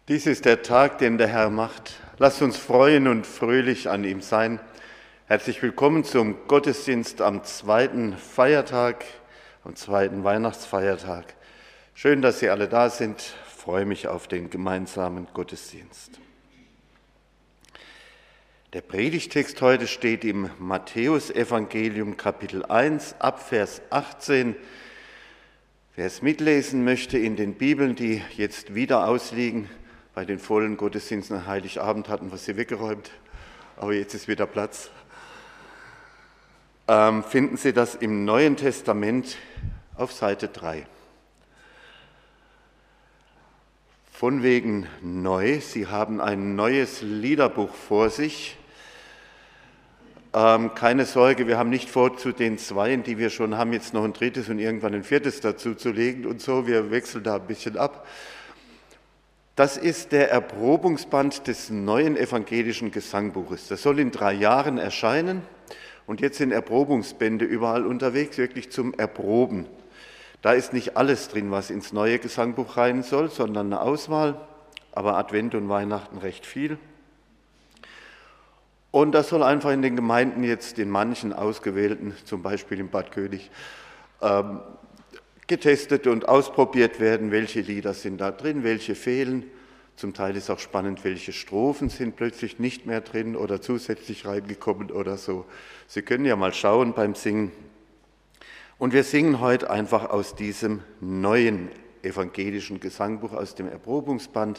Dies ist der Tag, den der Herr macht. Lasst uns freuen und fröhlich an ihm sein. Herzlich willkommen zum Gottesdienst am zweiten Feiertag, am zweiten Weihnachtsfeiertag. Schön, dass Sie alle da sind. Ich freue mich auf den gemeinsamen Gottesdienst. Der Predigtext heute steht im Matthäusevangelium Kapitel 1 ab Vers 18. Wer es mitlesen möchte in den Bibeln, die jetzt wieder ausliegen, bei den vollen Gottesdiensten an Heiligabend hatten wir sie weggeräumt, aber jetzt ist wieder Platz, finden Sie das im Neuen Testament auf Seite 3. Von wegen neu, Sie haben ein neues Liederbuch vor sich. Keine Sorge, wir haben nicht vor, zu den zweien, die wir schon haben, jetzt noch ein drittes und irgendwann ein viertes dazu zu legen und so. Wir wechseln da ein bisschen ab. Das ist der Erprobungsband des neuen evangelischen Gesangbuches. Das soll in 3 Jahren erscheinen und jetzt sind Erprobungsbände überall unterwegs, wirklich zum Erproben. Da ist nicht alles drin, was ins neue Gesangbuch rein soll, sondern eine Auswahl, aber Advent und Weihnachten recht viel. Und das soll einfach in den Gemeinden jetzt in manchen ausgewählten, zum Beispiel in Bad König, getestet und ausprobiert werden, welche Lieder sind da drin, welche fehlen. Zum Teil ist auch spannend, welche Strophen sind plötzlich nicht mehr drin oder zusätzlich reingekommen oder so. Sie können ja mal schauen beim Singen. Und wir singen heute einfach aus diesem neuen evangelischen Gesangbuch, aus dem Erprobungsband.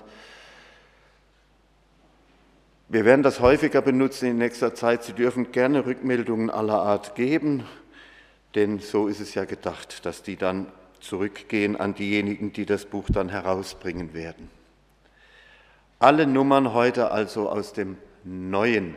Wir werden das häufiger benutzen in nächster Zeit. Sie dürfen gerne Rückmeldungen aller Art geben, denn so ist es ja gedacht, dass die dann zurückgehen an diejenigen, die das Buch dann herausbringen werden. Alle Nummern heute also aus dem neuen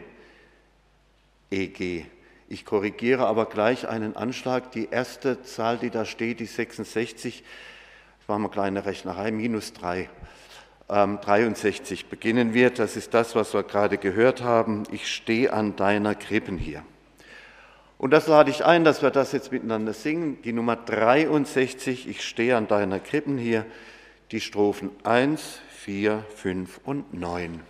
EG. Ich korrigiere aber gleich einen Anschlag. Die erste Zahl, die da steht, die 66, das war mal eine kleine Rechnerei, -3. 63 beginnen wir. Das ist das, was wir gerade gehört haben. Ich stehe an deiner Krippen hier. Und das lade ich ein, dass wir das jetzt miteinander singen. Die Nummer 63, ich stehe an deiner Krippen hier. Die Strophen 1, 4, 5 und 9.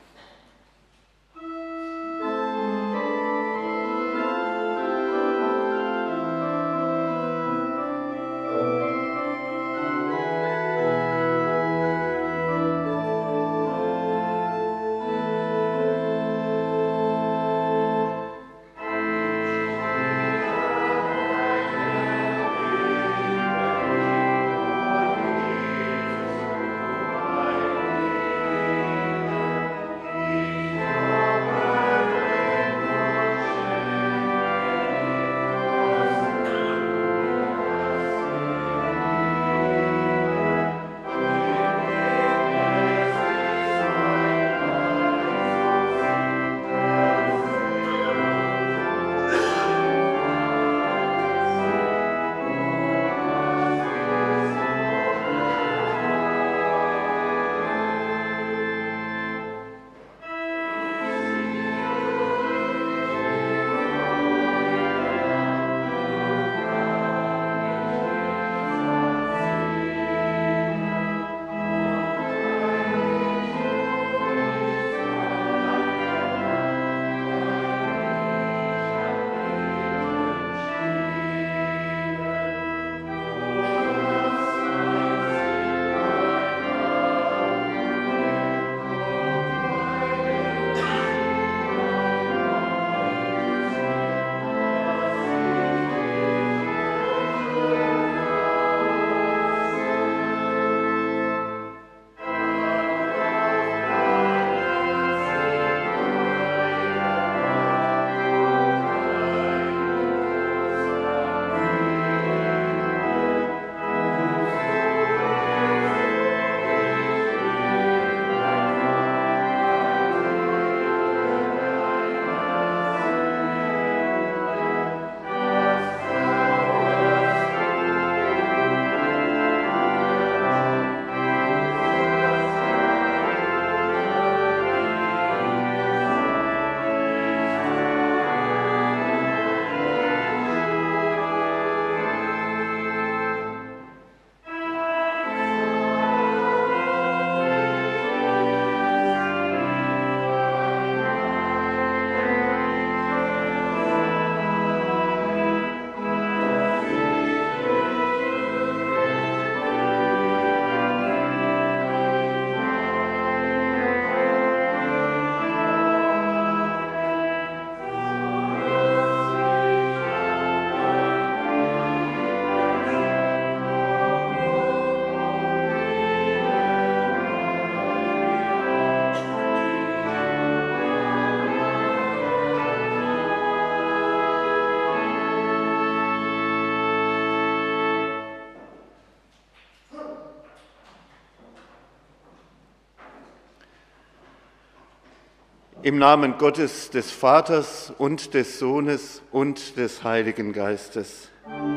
Im Namen Gottes, des Vaters und des Sohnes und des Heiligen Geistes.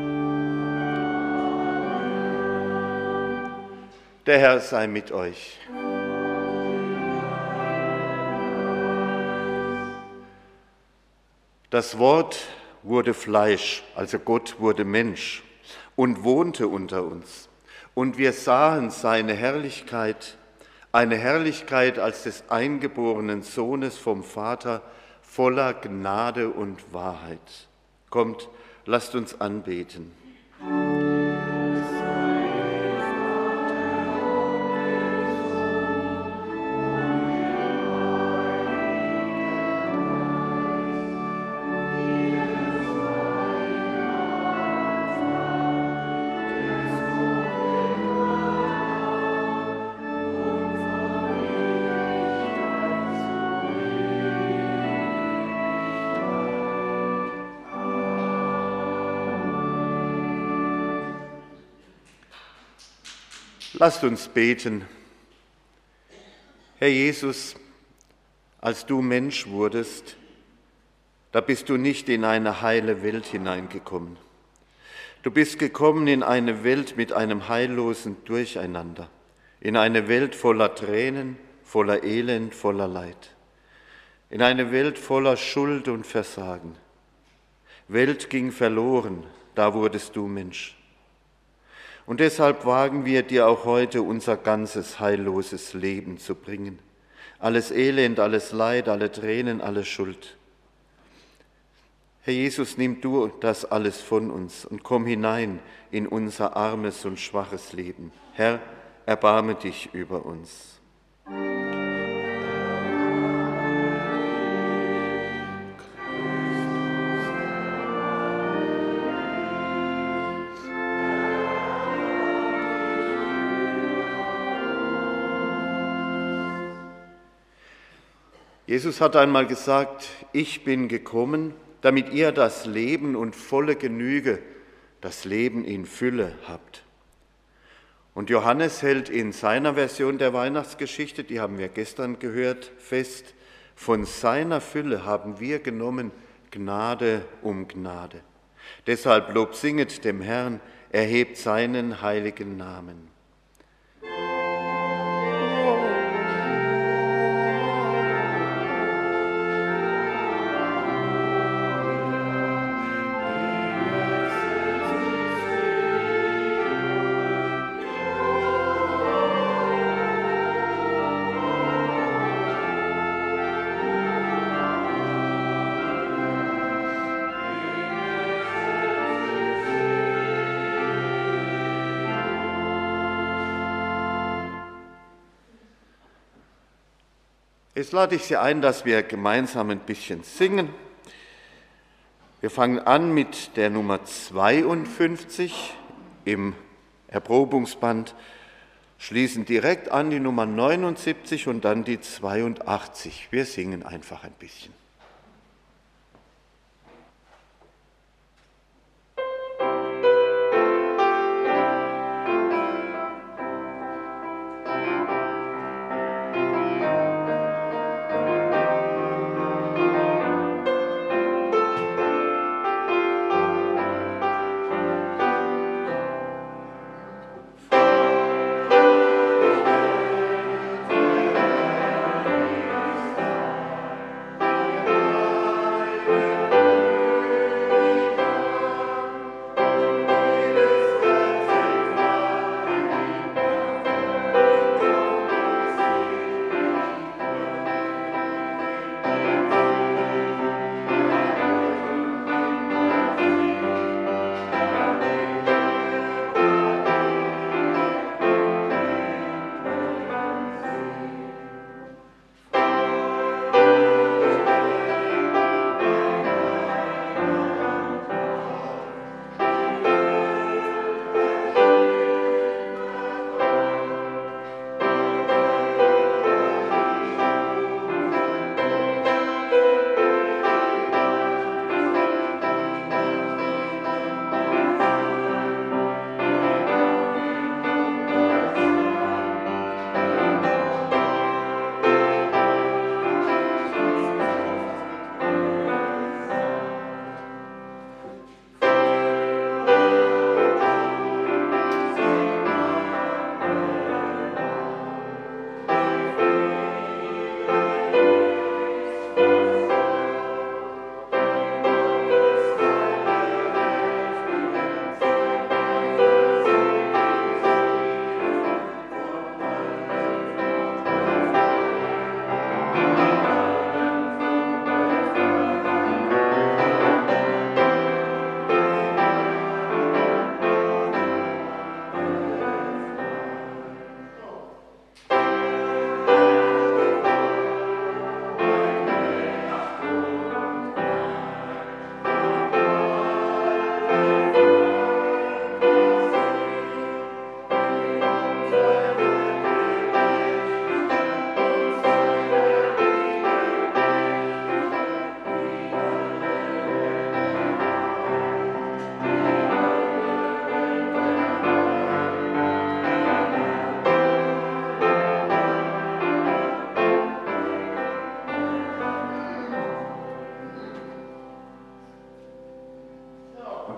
Der Herr sei mit euch. Das Wort wurde Fleisch, also Gott wurde Mensch und wohnte unter uns. Und wir sahen seine Herrlichkeit, eine Herrlichkeit als des eingeborenen Sohnes vom Vater, voller Gnade und Wahrheit. Kommt, lasst uns anbeten. Lasst uns beten. Herr Jesus, als du Mensch wurdest, da bist du nicht in eine heile Welt hineingekommen. Du bist gekommen in eine Welt mit einem heillosen Durcheinander, in eine Welt voller Tränen, voller Elend, voller Leid, in eine Welt voller Schuld und Versagen. Welt ging verloren, da wurdest du Mensch. Und deshalb wagen wir dir auch heute unser ganzes heilloses Leben zu bringen. Alles Elend, alles Leid, alle Tränen, alle Schuld. Herr Jesus, nimm du das alles von uns und komm hinein in unser armes und schwaches Leben. Herr, erbarme dich über uns. Jesus hat einmal gesagt, ich bin gekommen, damit ihr das Leben und volle Genüge, das Leben in Fülle habt. Und Johannes hält in seiner Version der Weihnachtsgeschichte, die haben wir gestern gehört, fest, von seiner Fülle haben wir genommen Gnade um Gnade. Deshalb Lob singet dem Herrn, erhebt seinen heiligen Namen. Jetzt lade ich Sie ein, dass wir gemeinsam ein bisschen singen. Wir fangen an mit der Nummer 52 im Erprobungsband, schließen direkt an die Nummer 79 und dann die 82. Wir singen einfach ein bisschen.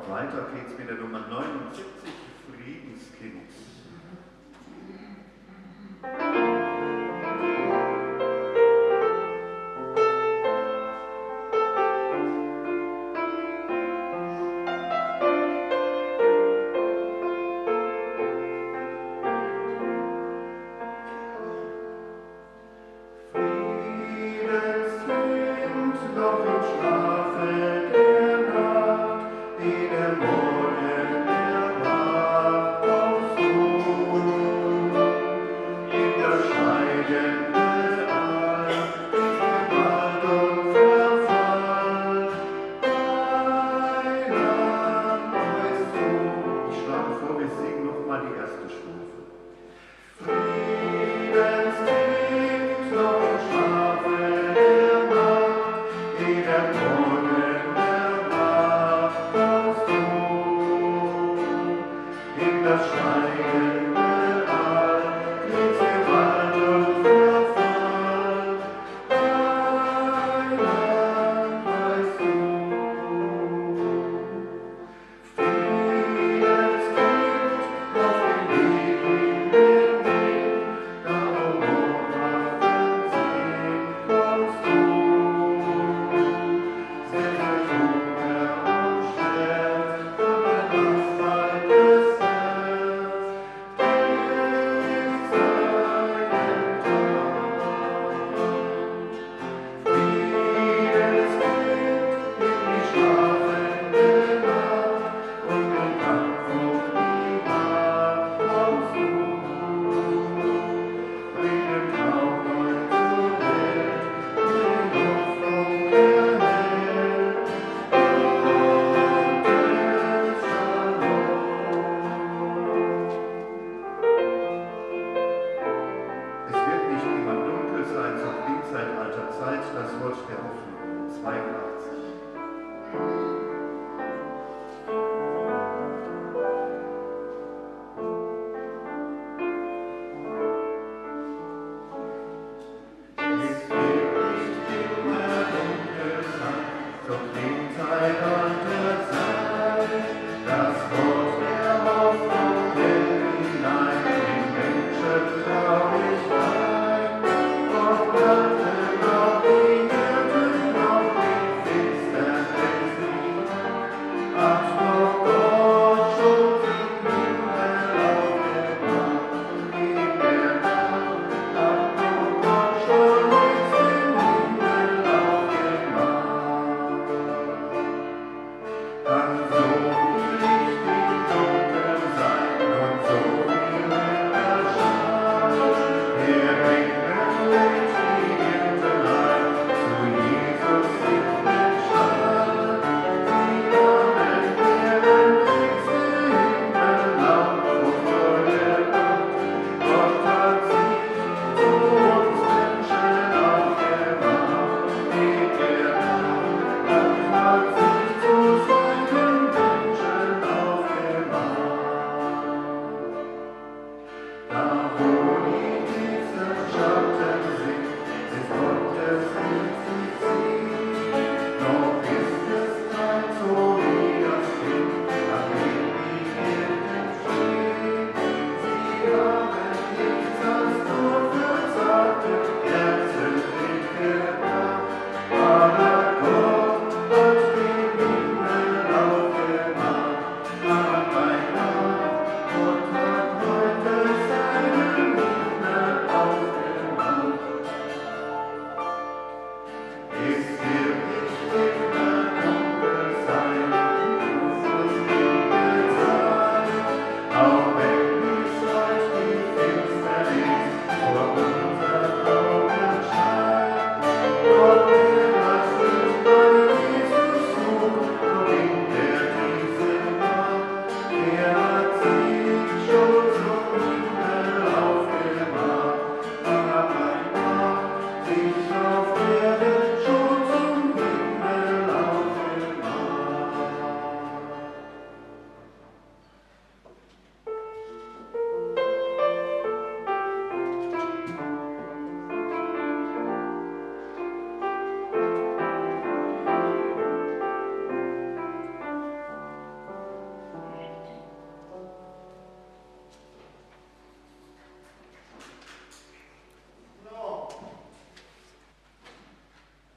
weiter geht's mit der Nummer 79, Friedenskind.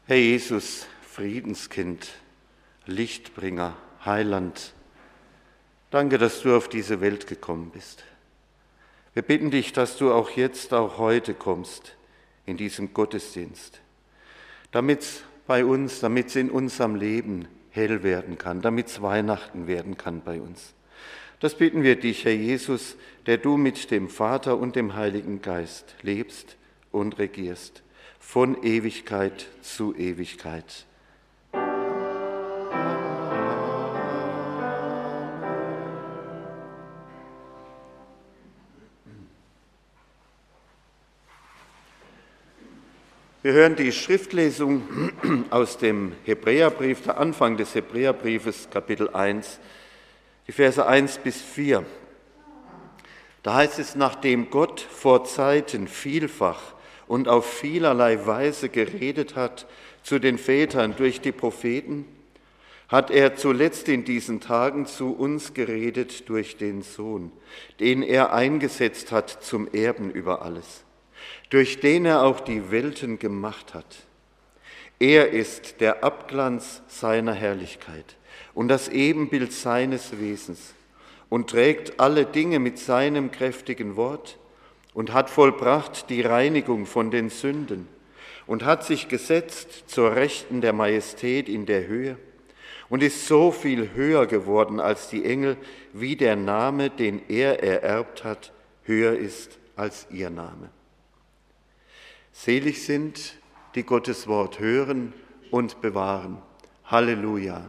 Herr Jesus, Friedenskind, Lichtbringer, Heiland, danke, dass du auf diese Welt gekommen bist. Wir bitten dich, dass du auch jetzt, auch heute kommst in diesem Gottesdienst, damit es bei uns, damit es in unserem Leben hell werden kann, damit es Weihnachten werden kann bei uns. Das bitten wir dich, Herr Jesus, der du mit dem Vater und dem Heiligen Geist lebst und regierst, von Ewigkeit zu Ewigkeit. Wir hören die Schriftlesung aus dem Hebräerbrief, der Anfang des Hebräerbriefes, Kapitel 1, die Verse 1 bis 4. Da heißt es, nachdem Gott vor Zeiten vielfach und auf vielerlei Weise geredet hat zu den Vätern durch die Propheten, hat er zuletzt in diesen Tagen zu uns geredet durch den Sohn, den er eingesetzt hat zum Erben über alles, durch den er auch die Welten gemacht hat. Er ist der Abglanz seiner Herrlichkeit und das Ebenbild seines Wesens und trägt alle Dinge mit seinem kräftigen Wort und hat vollbracht die Reinigung von den Sünden und hat sich gesetzt zur Rechten der Majestät in der Höhe und ist so viel höher geworden als die Engel, wie der Name, den er ererbt hat, höher ist als ihr Name. Selig sind, die Gottes Wort hören und bewahren. Halleluja.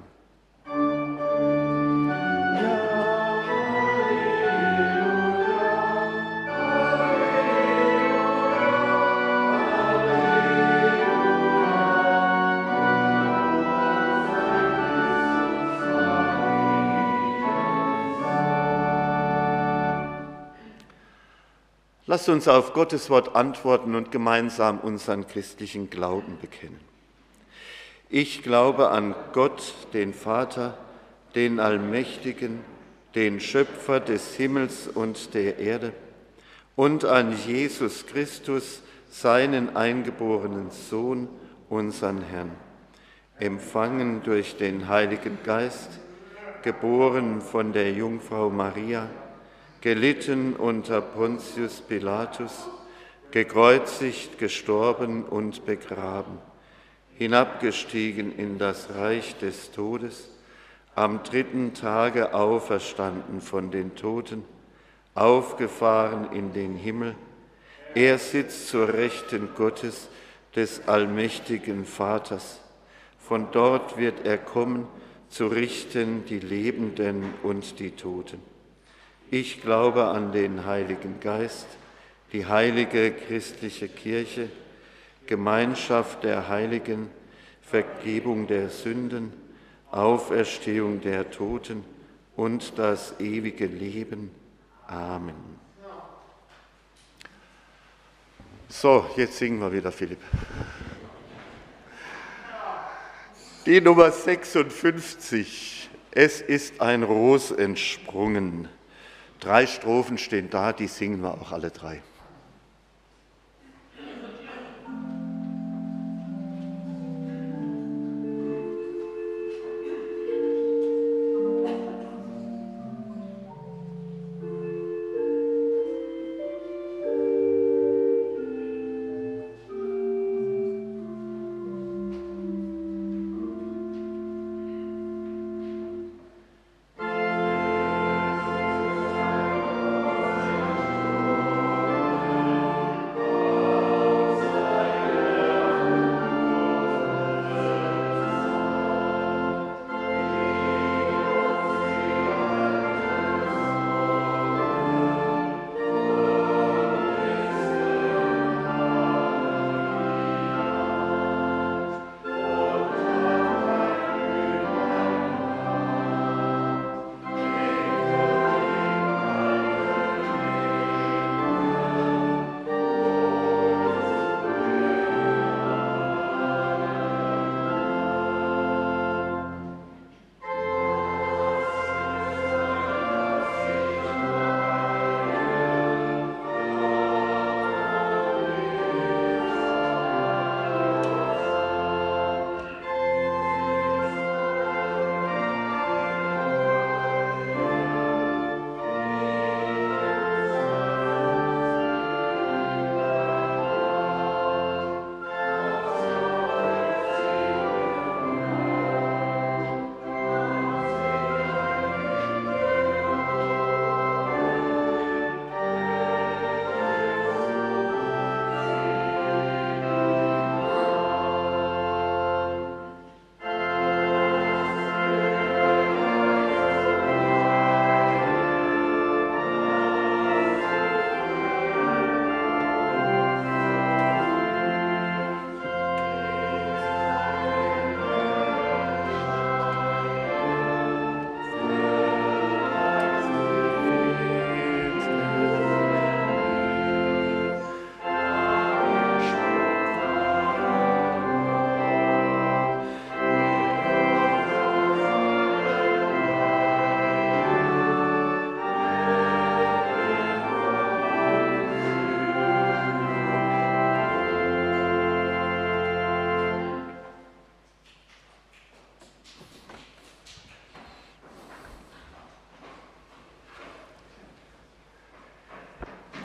Lasst uns auf Gottes Wort antworten und gemeinsam unseren christlichen Glauben bekennen. Ich glaube an Gott, den Vater, den Allmächtigen, den Schöpfer des Himmels und der Erde, und an Jesus Christus, seinen eingeborenen Sohn, unseren Herrn, empfangen durch den Heiligen Geist, geboren von der Jungfrau Maria, gelitten unter Pontius Pilatus, gekreuzigt, gestorben und begraben, hinabgestiegen in das Reich des Todes, am dritten Tage auferstanden von den Toten, aufgefahren in den Himmel. Er sitzt zur Rechten Gottes, des allmächtigen Vaters. Von dort wird er kommen, zu richten die Lebenden und die Toten. Ich glaube an den Heiligen Geist, die heilige christliche Kirche, Gemeinschaft der Heiligen, Vergebung der Sünden, Auferstehung der Toten und das ewige Leben. Amen. So, jetzt singen wir wieder, Philipp. Die Nummer 56. Es ist ein Ros entsprungen. 3 Strophen stehen da, die singen wir auch alle 3.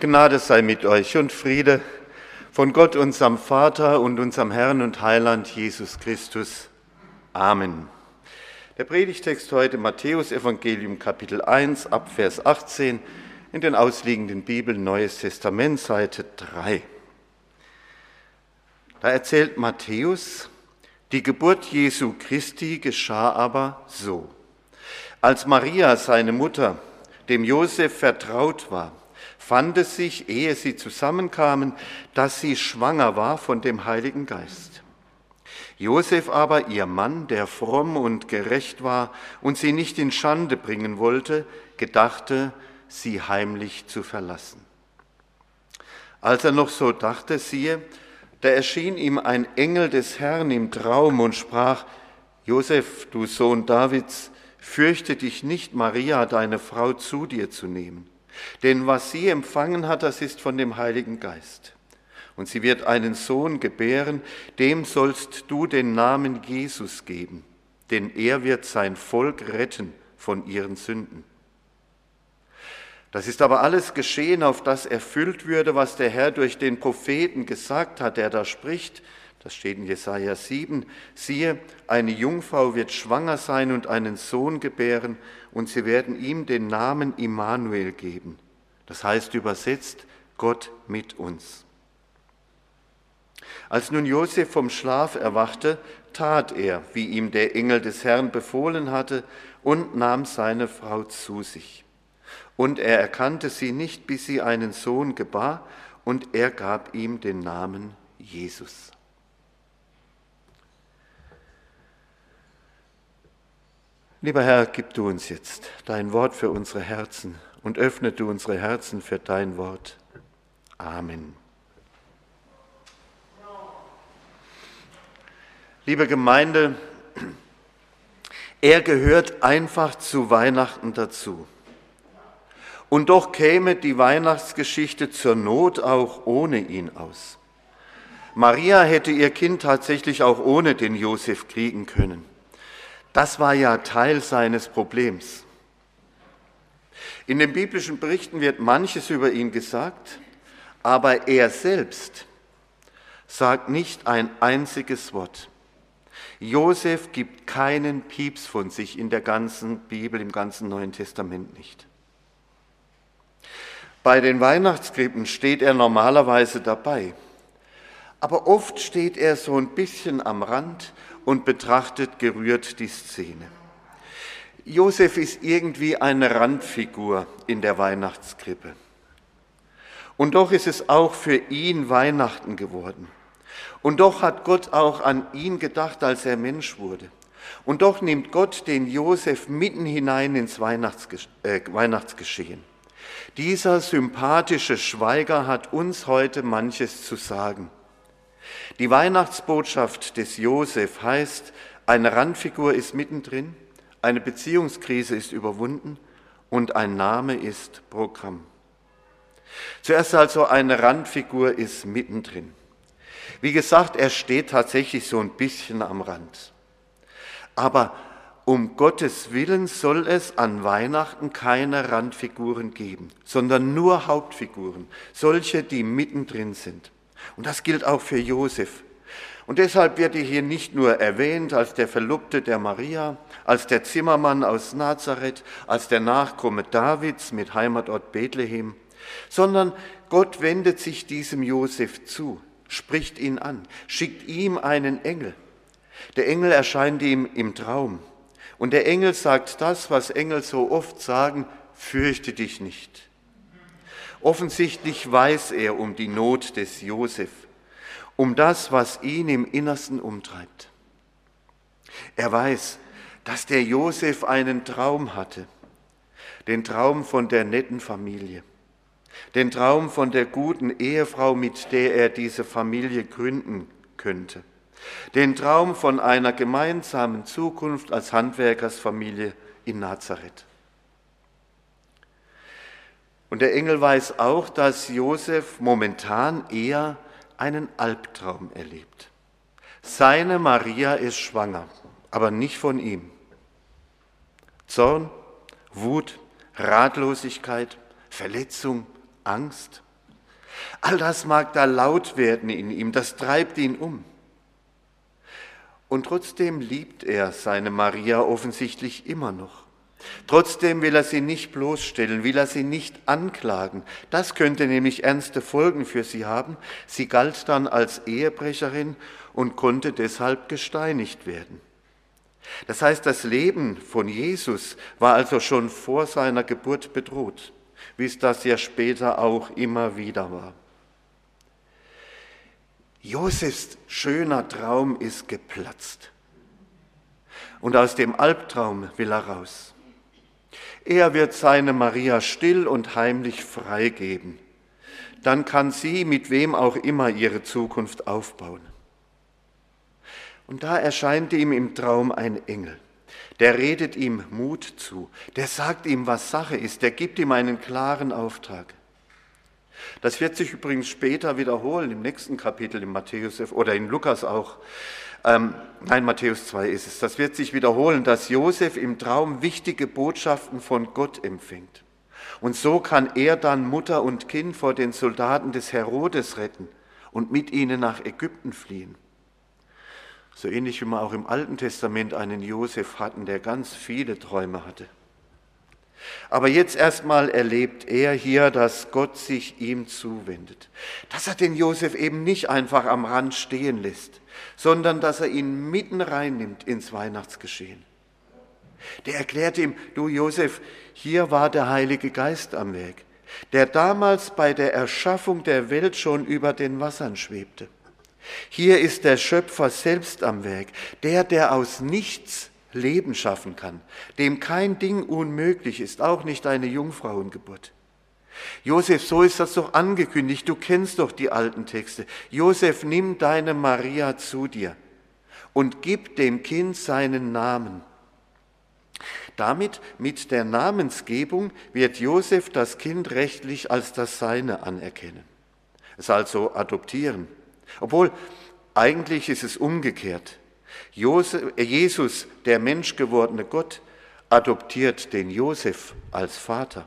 Gnade sei mit euch und Friede von Gott, unserem Vater und unserem Herrn und Heiland Jesus Christus. Amen. Der Predigtext heute Matthäus Evangelium Kapitel 1 ab Vers 18 in den ausliegenden Bibeln Neues Testament, Seite 3. Da erzählt Matthäus, die Geburt Jesu Christi geschah aber so. Als Maria, seine Mutter, dem Josef vertraut war, fand es sich, ehe sie zusammenkamen, dass sie schwanger war von dem Heiligen Geist. Josef aber, ihr Mann, der fromm und gerecht war und sie nicht in Schande bringen wollte, gedachte, sie heimlich zu verlassen. Als er noch so dachte, siehe, da erschien ihm ein Engel des Herrn im Traum und sprach: Josef, du Sohn Davids, fürchte dich nicht, Maria, deine Frau, zu dir zu nehmen. Denn was sie empfangen hat, das ist von dem Heiligen Geist. Und sie wird einen Sohn gebären, dem sollst du den Namen Jesus geben, denn er wird sein Volk retten von ihren Sünden. Das ist aber alles geschehen, auf das erfüllt würde, was der Herr durch den Propheten gesagt hat, der da spricht. Das steht in Jesaja 7. Siehe, eine Jungfrau wird schwanger sein und einen Sohn gebären, und sie werden ihm den Namen Immanuel geben. Das heißt übersetzt, Gott mit uns. Als nun Josef vom Schlaf erwachte, tat er, wie ihm der Engel des Herrn befohlen hatte, und nahm seine Frau zu sich. Und er erkannte sie nicht, bis sie einen Sohn gebar, und er gab ihm den Namen Jesus. Lieber Herr, gib du uns jetzt dein Wort für unsere Herzen und öffne du unsere Herzen für dein Wort. Amen. Liebe Gemeinde, er gehört einfach zu Weihnachten dazu. Und doch käme die Weihnachtsgeschichte zur Not auch ohne ihn aus. Maria hätte ihr Kind tatsächlich auch ohne den Josef kriegen können. Das war ja Teil seines Problems. In den biblischen Berichten wird manches über ihn gesagt, aber er selbst sagt nicht ein einziges Wort. Josef gibt keinen Pieps von sich in der ganzen Bibel, im ganzen Neuen Testament nicht. Bei den Weihnachtskrippen steht er normalerweise dabei, aber oft steht er so ein bisschen am Rand und betrachtet gerührt die Szene. Josef ist irgendwie eine Randfigur in der Weihnachtskrippe. Und doch ist es auch für ihn Weihnachten geworden. Und doch hat Gott auch an ihn gedacht, als er Mensch wurde. Und doch nimmt Gott den Josef mitten hinein ins Weihnachtsgeschehen. Dieser sympathische Schweiger hat uns heute manches zu sagen. Die Weihnachtsbotschaft des Josef heißt, eine Randfigur ist mittendrin, eine Beziehungskrise ist überwunden und ein Name ist Programm. Zuerst also eine Randfigur ist mittendrin. Wie gesagt, er steht tatsächlich so ein bisschen am Rand. Aber um Gottes Willen soll es an Weihnachten keine Randfiguren geben, sondern nur Hauptfiguren, solche, die mittendrin sind. Und das gilt auch für Josef. Und deshalb wird er hier nicht nur erwähnt als der Verlobte der Maria, als der Zimmermann aus Nazareth, als der Nachkomme Davids mit Heimatort Bethlehem, sondern Gott wendet sich diesem Josef zu, spricht ihn an, schickt ihm einen Engel. Der Engel erscheint ihm im Traum. Und der Engel sagt das, was Engel so oft sagen: Fürchte dich nicht. Offensichtlich weiß er um die Not des Josef, um das, was ihn im Innersten umtreibt. Er weiß, dass der Josef einen Traum hatte, den Traum von der netten Familie, den Traum von der guten Ehefrau, mit der er diese Familie gründen könnte, den Traum von einer gemeinsamen Zukunft als Handwerkersfamilie in Nazareth. Und der Engel weiß auch, dass Josef momentan eher einen Albtraum erlebt. Seine Maria ist schwanger, aber nicht von ihm. Zorn, Wut, Ratlosigkeit, Verletzung, Angst, All das mag da laut werden in ihm, das treibt ihn um. Und trotzdem liebt er seine Maria offensichtlich immer noch. Trotzdem will er sie nicht bloßstellen, will er sie nicht anklagen. Das könnte nämlich ernste Folgen für sie haben. Sie galt dann als Ehebrecherin und konnte deshalb gesteinigt werden. Das heißt, das Leben von Jesus war also schon vor seiner Geburt bedroht, wie es das ja später auch immer wieder war. Josefs schöner Traum ist geplatzt. Und aus dem Albtraum will er raus. Er wird seine Maria still und heimlich freigeben. Dann kann sie mit wem auch immer ihre Zukunft aufbauen. Und da erscheint ihm im Traum ein Engel. Der redet ihm Mut zu. Der sagt ihm, was Sache ist. Der gibt ihm einen klaren Auftrag. Das wird sich übrigens später wiederholen, im nächsten Kapitel, in Matthäus oder in Lukas auch. Matthäus 2 ist es. Das wird sich wiederholen, dass Josef im Traum wichtige Botschaften von Gott empfängt. Und so kann er dann Mutter und Kind vor den Soldaten des Herodes retten und mit ihnen nach Ägypten fliehen. So ähnlich wie wir auch im Alten Testament einen Josef hatten, der ganz viele Träume hatte. Aber jetzt erstmal erlebt er hier, dass Gott sich ihm zuwendet. Dass er den Josef eben nicht einfach am Rand stehen lässt, sondern dass er ihn mitten reinnimmt ins Weihnachtsgeschehen. Der erklärt ihm, du Josef, hier war der Heilige Geist am Werk, der damals bei der Erschaffung der Welt schon über den Wassern schwebte. Hier ist der Schöpfer selbst am Werk, der aus nichts Leben schaffen kann, dem kein Ding unmöglich ist, auch nicht eine Jungfrauengeburt. Josef, so ist das doch angekündigt, du kennst doch die alten Texte. Josef, nimm deine Maria zu dir und gib dem Kind seinen Namen. Damit, mit der Namensgebung, wird Josef das Kind rechtlich als das Seine anerkennen. Es also adoptieren. Obwohl, eigentlich ist es umgekehrt. Jesus, der menschgewordene Gott, adoptiert den Josef als Vater.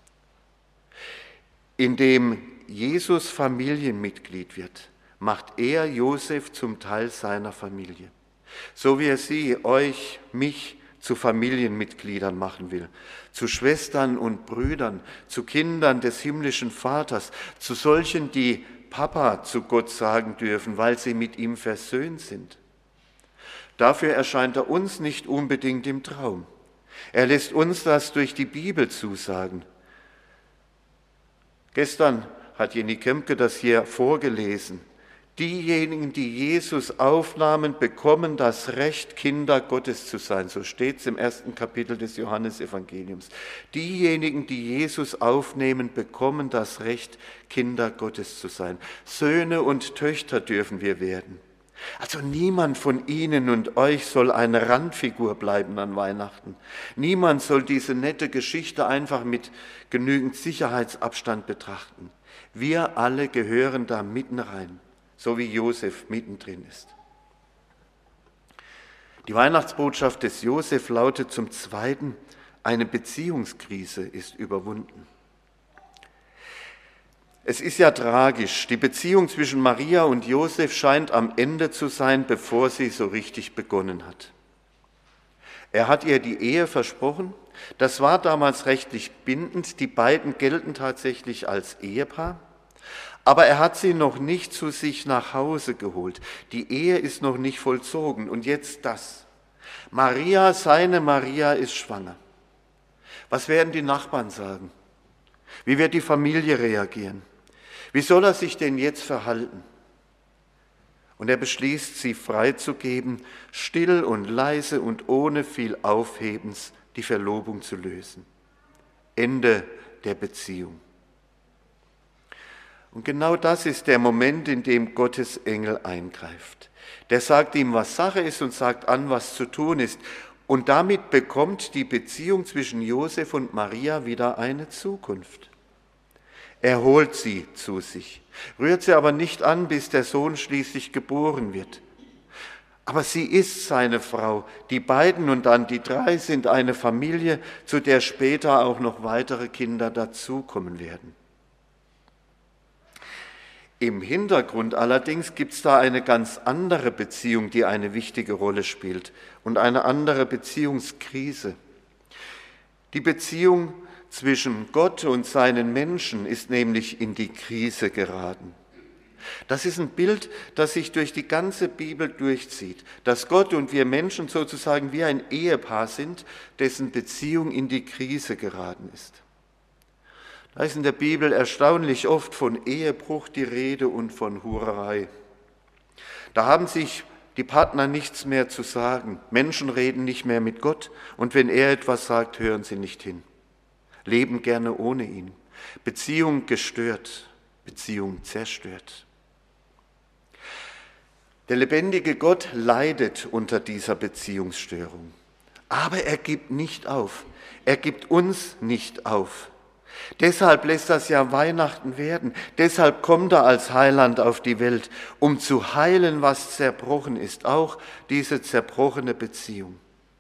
Indem Jesus Familienmitglied wird, macht er Josef zum Teil seiner Familie. So wie er sie, euch, mich zu Familienmitgliedern machen will, zu Schwestern und Brüdern, zu Kindern des himmlischen Vaters, zu solchen, die Papa zu Gott sagen dürfen, weil sie mit ihm versöhnt sind. Dafür erscheint er uns nicht unbedingt im Traum. Er lässt uns das durch die Bibel zusagen. Gestern hat Jenny Kempke das hier vorgelesen. Diejenigen, die Jesus aufnahmen, bekommen das Recht, Kinder Gottes zu sein. So steht es im 1. Kapitel des Johannesevangeliums. Diejenigen, die Jesus aufnehmen, bekommen das Recht, Kinder Gottes zu sein. Söhne und Töchter dürfen wir werden. Also niemand von Ihnen und euch soll eine Randfigur bleiben an Weihnachten. Niemand soll diese nette Geschichte einfach mit genügend Sicherheitsabstand betrachten. Wir alle gehören da mitten rein, so wie Josef mittendrin ist. Die Weihnachtsbotschaft des Josef lautet zum Zweiten, eine Beziehungskrise ist überwunden. Es ist ja tragisch, die Beziehung zwischen Maria und Josef scheint am Ende zu sein, bevor sie so richtig begonnen hat. Er hat ihr die Ehe versprochen, das war damals rechtlich bindend, die beiden gelten tatsächlich als Ehepaar, aber er hat sie noch nicht zu sich nach Hause geholt. Die Ehe ist noch nicht vollzogen und jetzt das. Maria, seine Maria ist schwanger. Was werden die Nachbarn sagen? Wie wird die Familie reagieren? Wie soll er sich denn jetzt verhalten? Und er beschließt, sie freizugeben, still und leise und ohne viel Aufhebens die Verlobung zu lösen. Ende der Beziehung. Und genau das ist der Moment, in dem Gottes Engel eingreift. Der sagt ihm, was Sache ist und sagt an, was zu tun ist. Und damit bekommt die Beziehung zwischen Josef und Maria wieder eine Zukunft. Er holt sie zu sich, rührt sie aber nicht an, bis der Sohn schließlich geboren wird. Aber sie ist seine Frau. Die beiden und dann die drei sind eine Familie, zu der später auch noch weitere Kinder dazukommen werden. Im Hintergrund allerdings gibt es da eine ganz andere Beziehung, die eine wichtige Rolle spielt und eine andere Beziehungskrise. Die Beziehung zwischen Gott und seinen Menschen ist nämlich in die Krise geraten. Das ist ein Bild, das sich durch die ganze Bibel durchzieht, dass Gott und wir Menschen sozusagen wie ein Ehepaar sind, dessen Beziehung in die Krise geraten ist. Da ist in der Bibel erstaunlich oft von Ehebruch die Rede und von Hurerei. Da haben sich die Partner nichts mehr zu sagen. Menschen reden nicht mehr mit Gott und wenn er etwas sagt, hören sie nicht hin. Leben gerne ohne ihn. Beziehung gestört, Beziehung zerstört. Der lebendige Gott leidet unter dieser Beziehungsstörung. Aber er gibt nicht auf. Er gibt uns nicht auf. Deshalb lässt das ja Weihnachten werden. Deshalb kommt er als Heiland auf die Welt, um zu heilen, was zerbrochen ist, auch diese zerbrochene Beziehung.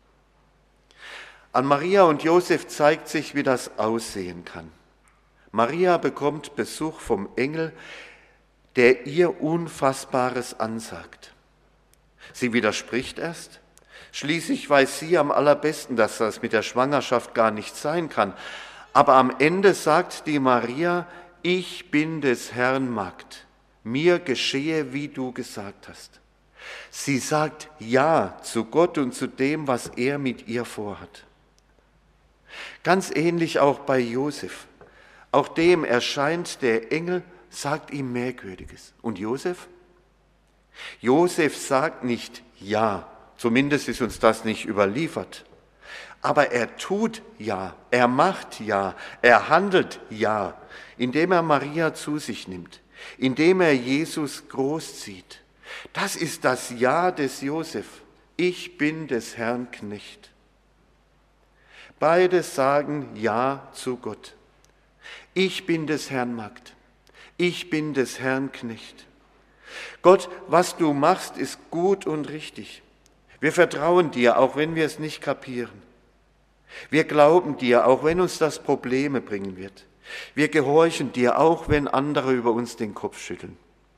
An Maria und Josef zeigt sich, wie das aussehen kann. Maria bekommt Besuch vom Engel, der ihr Unfassbares ansagt. Sie widerspricht erst. Schließlich weiß sie am allerbesten, dass das mit der Schwangerschaft gar nicht sein kann. Aber am Ende sagt die Maria, ich bin des Herrn Magd, mir geschehe, wie du gesagt hast. Sie sagt Ja zu Gott und zu dem, was er mit ihr vorhat. Ganz ähnlich auch bei Josef. Auch dem erscheint der Engel, sagt ihm Merkwürdiges. Und Josef? Josef sagt nicht Ja, zumindest ist uns das nicht überliefert. Aber er tut Ja, er macht Ja, er handelt Ja, indem er Maria zu sich nimmt, indem er Jesus großzieht. Das ist das Ja des Josef. Ich bin des Herrn Knecht. Beide sagen Ja zu Gott. Ich bin des Herrn Magd. Ich bin des Herrn Knecht. Gott, was du machst, ist gut und richtig. Wir vertrauen dir, auch wenn wir es nicht kapieren. Wir glauben dir, auch wenn uns das Probleme bringen wird. Wir gehorchen dir, auch wenn andere über uns den Kopf schütteln.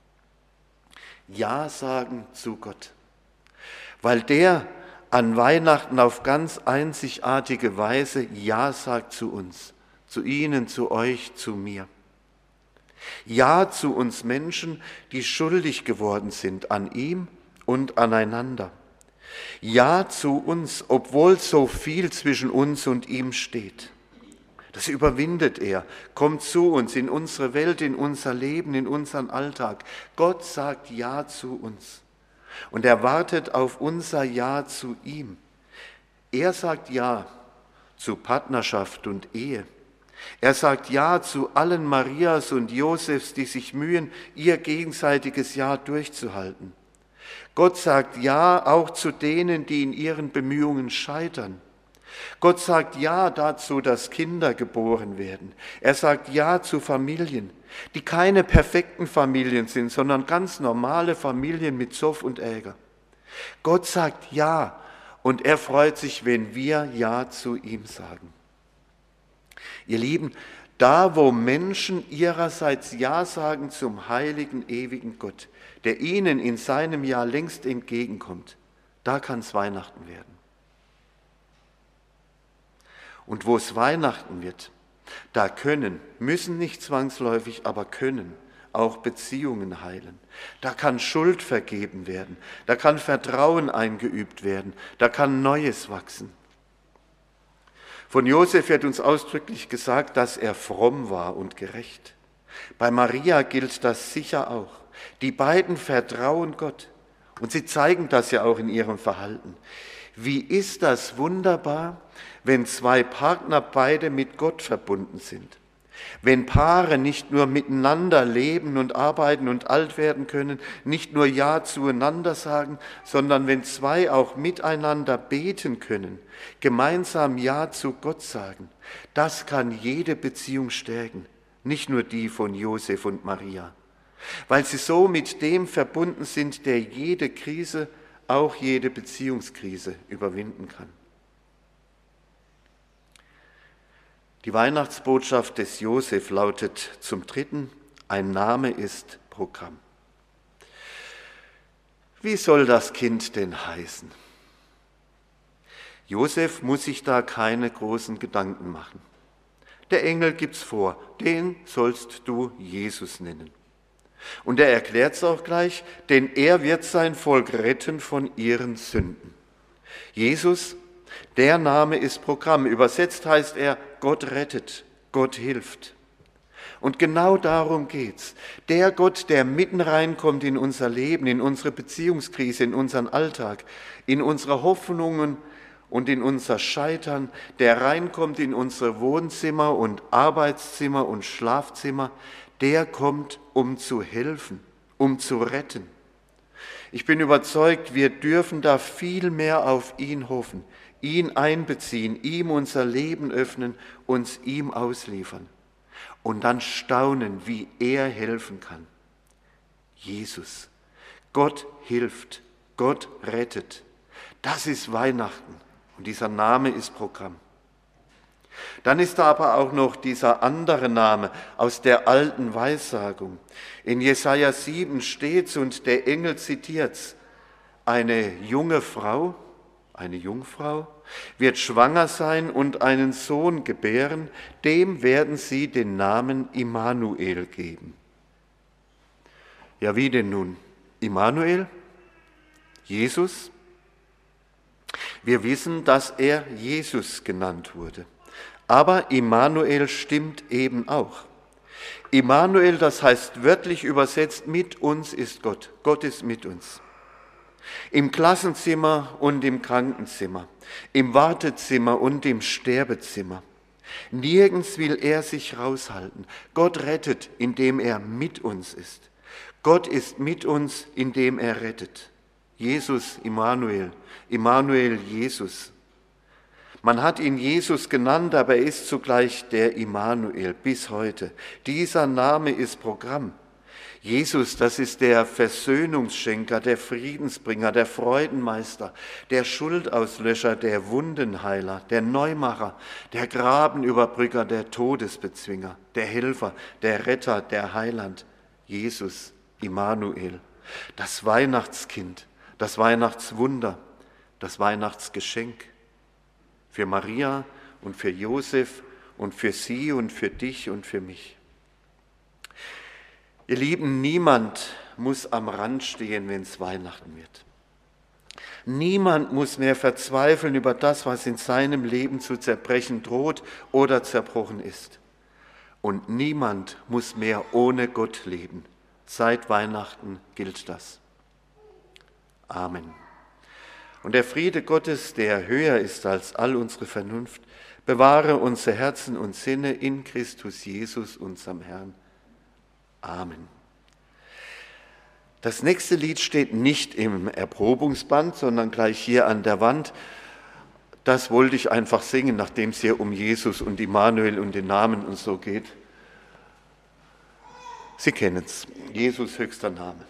Ja sagen zu Gott, weil der an Weihnachten auf ganz einzigartige Weise Ja sagt zu uns, zu Ihnen, zu euch, zu mir. Ja zu uns Menschen, die schuldig geworden sind an ihm und aneinander. Ja zu uns, obwohl so viel zwischen uns und ihm steht. Das überwindet er, kommt zu uns, in unsere Welt, in unser Leben, in unseren Alltag. Gott sagt Ja zu uns und er wartet auf unser Ja zu ihm. Er sagt Ja zu Partnerschaft und Ehe. Er sagt Ja zu allen Marias und Josefs, die sich mühen, ihr gegenseitiges Ja durchzuhalten. Gott sagt Ja auch zu denen, die in ihren Bemühungen scheitern. Gott sagt Ja dazu, dass Kinder geboren werden. Er sagt Ja zu Familien, die keine perfekten Familien sind, sondern ganz normale Familien mit Zoff und Ärger. Gott sagt Ja und er freut sich, wenn wir Ja zu ihm sagen. Ihr Lieben, da wo Menschen ihrerseits Ja sagen zum heiligen, ewigen Gott, der ihnen in seinem Ja längst entgegenkommt, da kann es Weihnachten werden. Und wo es Weihnachten wird, da müssen nicht zwangsläufig, aber können auch Beziehungen heilen. Da kann Schuld vergeben werden, da kann Vertrauen eingeübt werden, da kann Neues wachsen. Von Josef wird uns ausdrücklich gesagt, dass er fromm war und gerecht. Bei Maria gilt das sicher auch. Die beiden vertrauen Gott und sie zeigen das ja auch in ihrem Verhalten. Wie ist das wunderbar, wenn zwei Partner beide mit Gott verbunden sind? Wenn Paare nicht nur miteinander leben und arbeiten und alt werden können, nicht nur Ja zueinander sagen, sondern wenn zwei auch miteinander beten können, gemeinsam Ja zu Gott sagen, das kann jede Beziehung stärken, nicht nur die von Josef und Maria, weil sie so mit dem verbunden sind, der jede Krise, auch jede Beziehungskrise überwinden kann. Die Weihnachtsbotschaft des Josef lautet zum Dritten, ein Name ist Programm. Wie soll das Kind denn heißen? Josef muss sich da keine großen Gedanken machen. Der Engel gibt's vor, den sollst du Jesus nennen. Und er erklärt es auch gleich, denn er wird sein Volk retten von ihren Sünden. Jesus, der Name ist Programm. Übersetzt heißt er, Gott rettet, Gott hilft. Und genau darum geht's. Der Gott, der mitten reinkommt in unser Leben, in unsere Beziehungskrise, in unseren Alltag, in unsere Hoffnungen und in unser Scheitern, der reinkommt in unsere Wohnzimmer und Arbeitszimmer und Schlafzimmer, der kommt, um zu helfen, um zu retten. Ich bin überzeugt, wir dürfen da viel mehr auf ihn hoffen, ihn einbeziehen, ihm unser Leben öffnen, uns ihm ausliefern und dann staunen, wie er helfen kann. Jesus, Gott hilft, Gott rettet. Das ist Weihnachten und dieser Name ist Programm. Dann ist da aber auch noch dieser andere Name aus der alten Weissagung. In Jesaja 7 steht's und der Engel zitiert's. Eine junge Frau, eine Jungfrau, wird schwanger sein und einen Sohn gebären, dem werden sie den Namen Immanuel geben. Ja, wie denn nun? Immanuel? Jesus? Wir wissen, dass er Jesus genannt wurde. Aber Immanuel stimmt eben auch. Immanuel, das heißt wörtlich übersetzt, mit uns ist Gott. Gott ist mit uns. Im Klassenzimmer und im Krankenzimmer, im Wartezimmer und im Sterbezimmer. Nirgends will er sich raushalten. Gott rettet, indem er mit uns ist. Gott ist mit uns, indem er rettet. Jesus, Immanuel, Immanuel, Jesus. Man hat ihn Jesus genannt, aber er ist zugleich der Immanuel bis heute. Dieser Name ist Programm. Jesus, das ist der Versöhnungsschenker, der Friedensbringer, der Freudenmeister, der Schuldauslöscher, der Wundenheiler, der Neumacher, der Grabenüberbrücker, der Todesbezwinger, der Helfer, der Retter, der Heiland. Jesus, Immanuel, das Weihnachtskind, das Weihnachtswunder, das Weihnachtsgeschenk. Für Maria und für Josef und für sie und für dich und für mich. Ihr Lieben, niemand muss am Rand stehen, wenn es Weihnachten wird. Niemand muss mehr verzweifeln über das, was in seinem Leben zu zerbrechen droht oder zerbrochen ist. Und niemand muss mehr ohne Gott leben. Seit Weihnachten gilt das. Amen. Und der Friede Gottes, der höher ist als all unsere Vernunft, bewahre unsere Herzen und Sinne in Christus Jesus, unserem Herrn. Amen. Das nächste Lied steht nicht im Erprobungsband, sondern gleich hier an der Wand. Das wollte ich einfach singen, nachdem es hier um Jesus und Immanuel und den Namen und so geht. Sie kennen es. Jesus höchster Name.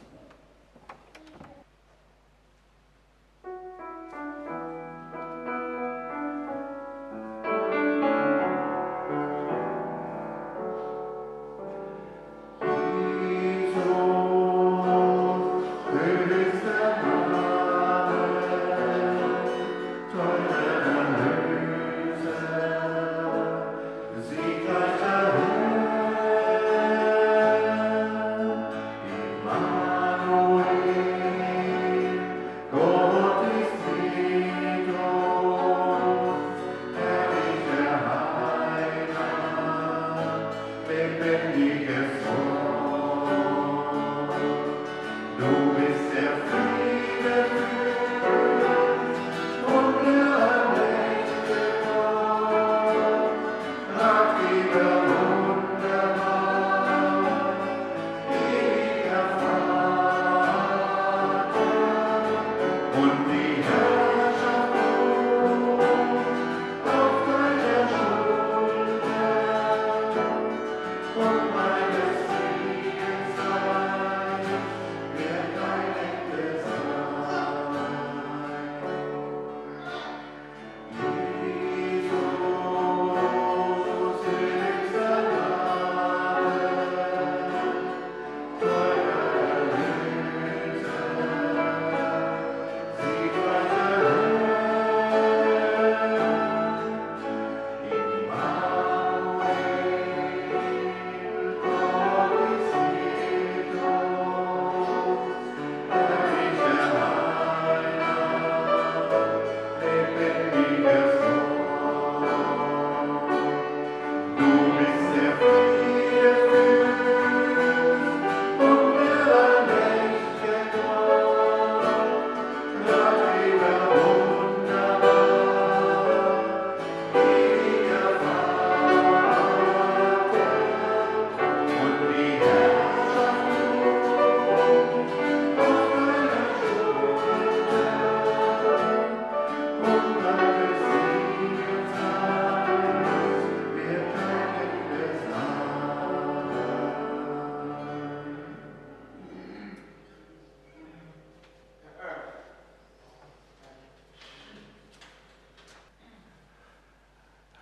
Amen.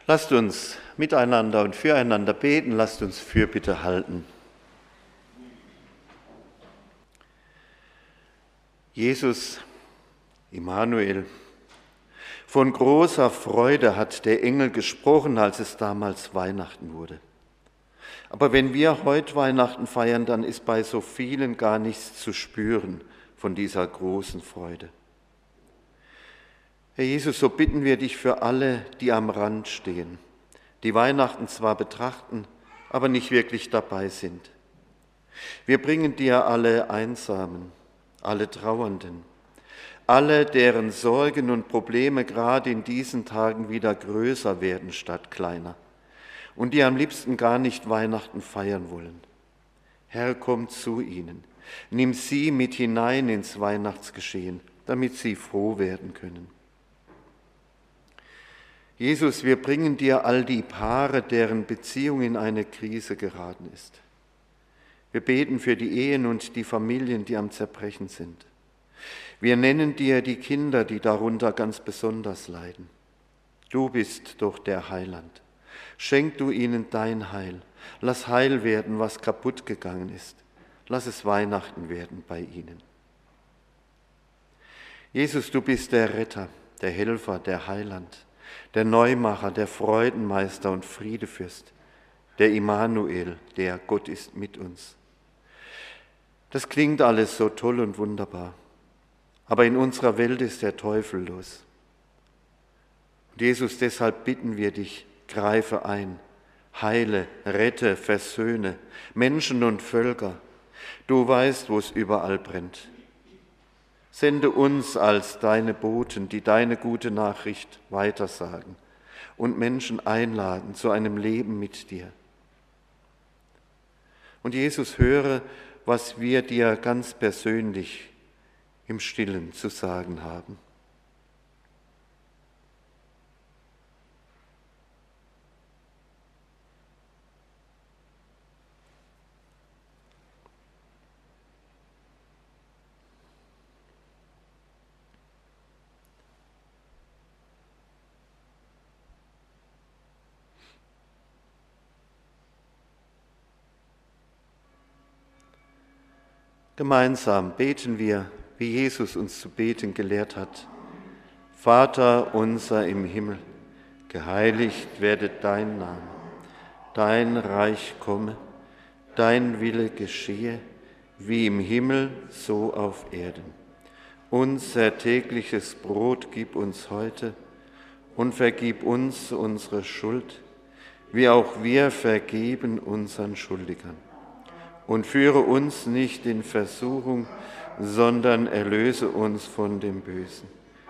Lasst uns miteinander und füreinander beten, lasst uns Fürbitte halten. Jesus, Immanuel, von großer Freude hat der Engel gesprochen, als es damals Weihnachten wurde. Aber wenn wir heute Weihnachten feiern, dann ist bei so vielen gar nichts zu spüren von dieser großen Freude. Herr Jesus, so bitten wir dich für alle, die am Rand stehen, die Weihnachten zwar betrachten, aber nicht wirklich dabei sind. Wir bringen dir alle Einsamen, alle Trauernden, alle, deren Sorgen und Probleme gerade in diesen Tagen wieder größer werden statt kleiner und die am liebsten gar nicht Weihnachten feiern wollen. Herr, komm zu ihnen, nimm sie mit hinein ins Weihnachtsgeschehen, damit sie froh werden können. Jesus, wir bringen dir all die Paare, deren Beziehung in eine Krise geraten ist. Wir beten für die Ehen und die Familien, die am Zerbrechen sind. Wir nennen dir die Kinder, die darunter ganz besonders leiden. Du bist doch der Heiland. Schenk du ihnen dein Heil. Lass heil werden, was kaputt gegangen ist. Lass es Weihnachten werden bei ihnen. Jesus, du bist der Retter, der Helfer, der Heiland, der Neumacher, der Freudenmeister und Friedefürst, der Immanuel, der Gott ist mit uns. Das klingt alles so toll und wunderbar, aber in unserer Welt ist der Teufel los. Und Jesus, deshalb bitten wir dich, greife ein, heile, rette, versöhne Menschen und Völker. Du weißt, wo es überall brennt. Sende uns als deine Boten, die deine gute Nachricht weitersagen und Menschen einladen zu einem Leben mit dir. Und Jesus, höre, was wir dir ganz persönlich im Stillen zu sagen haben. Gemeinsam beten wir, wie Jesus uns zu beten gelehrt hat. Vater unser im Himmel, geheiligt werde dein Name, dein Reich komme, dein Wille geschehe, wie im Himmel, so auf Erden. Unser tägliches Brot gib uns heute und vergib uns unsere Schuld, wie auch wir vergeben unseren Schuldigern. Und führe uns nicht in Versuchung, sondern erlöse uns von dem Bösen.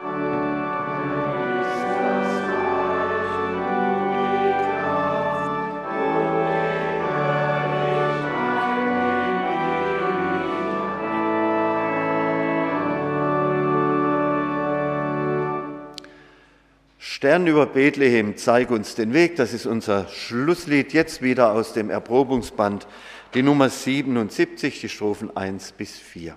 Stern über Bethlehem, zeig uns den Weg. Das ist unser Schlusslied, jetzt wieder aus dem Erprobungsband, die Nummer 77, die Strophen 1 bis 4.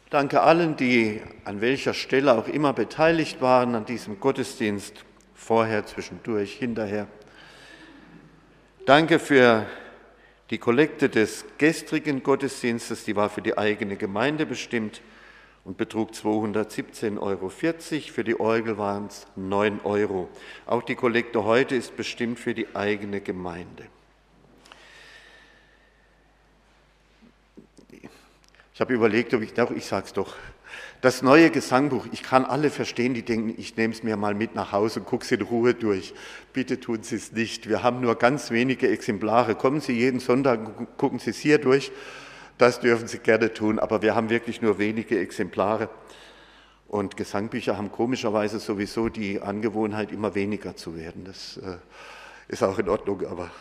Danke allen, die an welcher Stelle auch immer beteiligt waren an diesem Gottesdienst, vorher, zwischendurch, hinterher. Danke für die Kollekte des gestrigen Gottesdienstes, die war für die eigene Gemeinde bestimmt und betrug 217,40 Euro. Für die Orgel waren es 9 Euro. Auch die Kollekte heute ist bestimmt für die eigene Gemeinde. Ich habe überlegt, ob ich sage es doch, das neue Gesangbuch, ich kann alle verstehen, die denken, ich nehme es mir mal mit nach Hause und gucke es in Ruhe durch. Bitte tun Sie es nicht. Wir haben nur ganz wenige Exemplare. Kommen Sie jeden Sonntag und gucken Sie es hier durch. Das dürfen Sie gerne tun, aber wir haben wirklich nur wenige Exemplare. Und Gesangbücher haben komischerweise sowieso die Angewohnheit, immer weniger zu werden. Das ist auch in Ordnung, aber...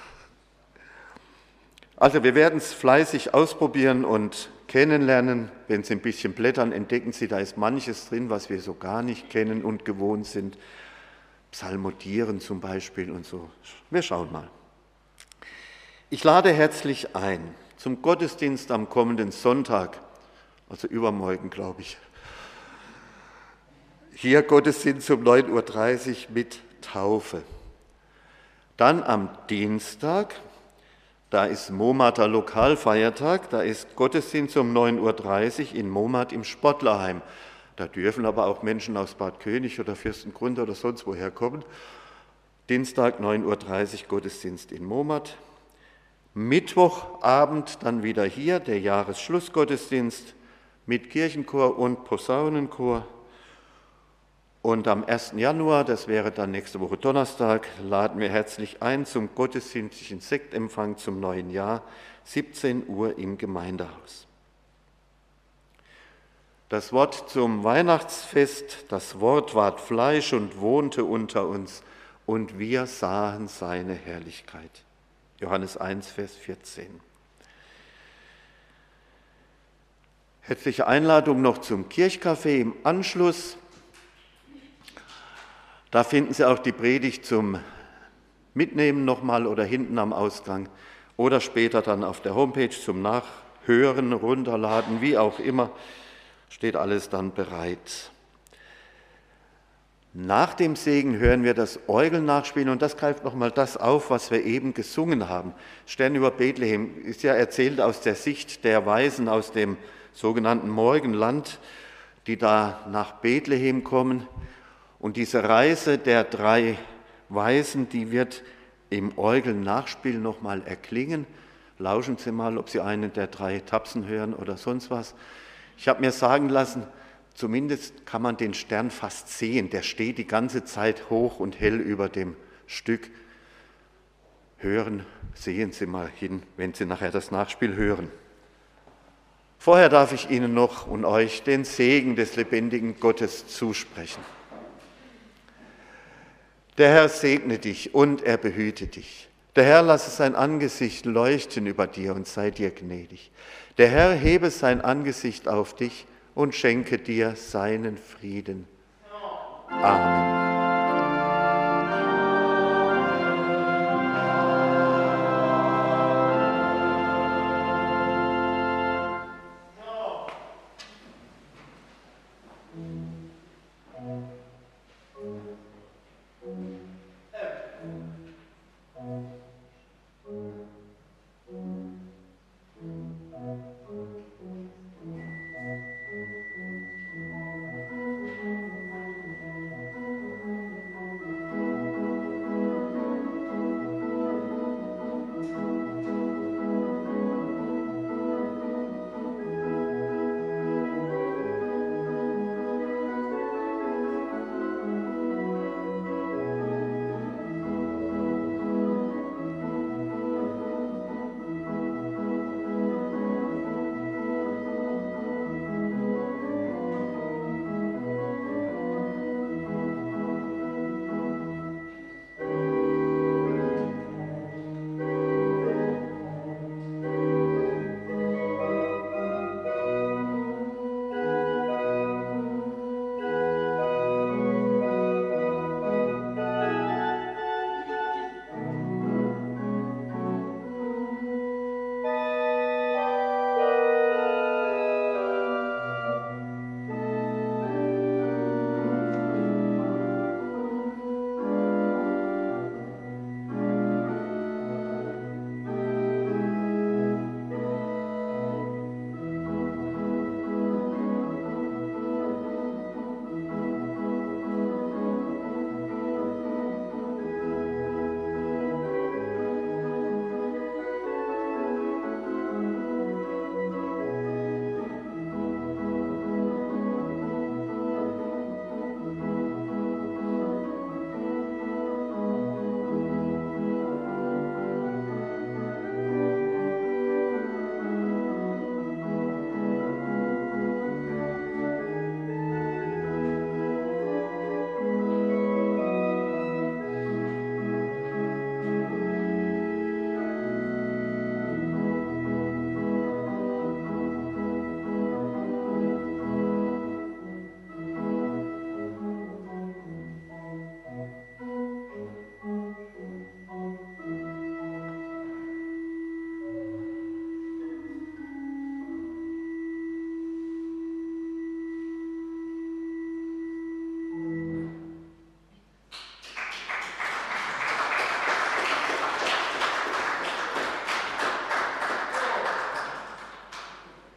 Also wir werden es fleißig ausprobieren und kennenlernen. Wenn Sie ein bisschen blättern, entdecken Sie, da ist manches drin, was wir so gar nicht kennen und gewohnt sind. Psalmodieren zum Beispiel und so. Wir schauen mal. Ich lade herzlich ein zum Gottesdienst am kommenden Sonntag, also übermorgen, glaube ich. Hier Gottesdienst um 9:30 Uhr mit Taufe. Dann am Dienstag, da ist Momater Lokalfeiertag, da ist Gottesdienst um 9:30 Uhr in Momat im Sportlerheim. Da dürfen aber auch Menschen aus Bad König oder Fürstengrund oder sonst woher kommen. Dienstag 9:30 Uhr Gottesdienst in Momat. Mittwochabend dann wieder hier der Jahresschlussgottesdienst mit Kirchenchor und Posaunenchor. Und am 1. Januar, das wäre dann nächste Woche Donnerstag, laden wir herzlich ein zum gottesdienstlichen Sektempfang zum neuen Jahr, 17 Uhr im Gemeindehaus. Das Wort zum Weihnachtsfest, das Wort ward Fleisch und wohnte unter uns, und wir sahen seine Herrlichkeit. Johannes 1, Vers 14. Herzliche Einladung noch zum Kirchcafé im Anschluss. Da finden Sie auch die Predigt zum Mitnehmen nochmal oder hinten am Ausgang oder später dann auf der Homepage zum Nachhören, runterladen, wie auch immer, steht alles dann bereit. Nach dem Segen hören wir das Orgelnachspielen und das greift nochmal das auf, was wir eben gesungen haben. Stern über Bethlehem ist ja erzählt aus der Sicht der Weisen aus dem sogenannten Morgenland, die da nach Bethlehem kommen. Und diese Reise der 3 Weisen, die wird im Orgelnachspiel nochmal erklingen. Lauschen Sie mal, ob Sie einen der 3 Tapsen hören oder sonst was. Ich habe mir sagen lassen, zumindest kann man den Stern fast sehen. Der steht die ganze Zeit hoch und hell über dem Stück. Hören, sehen Sie mal hin, wenn Sie nachher das Nachspiel hören. Vorher darf ich Ihnen noch und euch den Segen des lebendigen Gottes zusprechen. Der Herr segne dich und er behüte dich. Der Herr lasse sein Angesicht leuchten über dir und sei dir gnädig. Der Herr hebe sein Angesicht auf dich und schenke dir seinen Frieden. Amen.